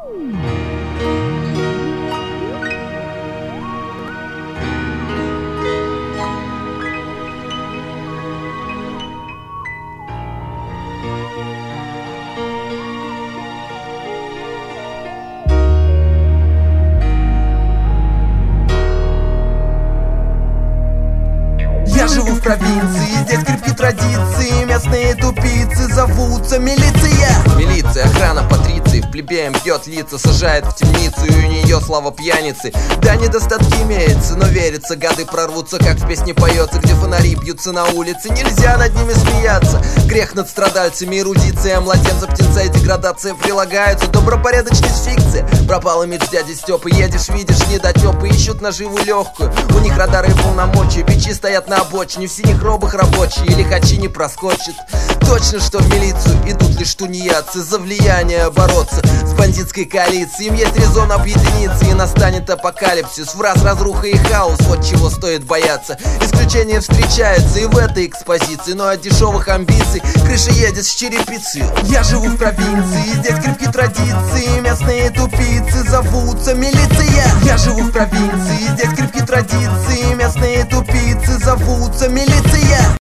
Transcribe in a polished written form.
Я живу в провинции, здесь крепкие традиции. Местные тупицы зовутся милиция. Милиция, охрана, патриции, плебеям бьет лица, сажает в темницу, и у нее слава пьяницы. Да, недостатки имеется, но верится, гады прорвутся, как в песне поется, где фонари бьются на улице. Нельзя над ними смеяться, грех над страдальцами, эрудиция младенца, птенца и деградация прилагаются. Добропорядочность фикция, пропал имидж дяди Степы. Едешь, видишь, недотепы ищут наживу легкую. У них радары и полномочия, печи стоят на обочине, в синих робах рабочие, лихачи не проскочат. Точно, что в милицию идут лишь тунеядцы, за влияние бороться с бандитской коалицией. Им есть резон объединиться, и настанет апокалипсис. В раз разруха и хаос, вот чего стоит бояться. Исключение встречается и в этой экспозиции, но от дешевых амбиций крыша едет с черепицы. Я живу в провинции, здесь крепкие традиции. Местные тупицы зовутся милиция. Я живу в провинции, здесь крепкие традиции. Местные тупицы зовутся милиция.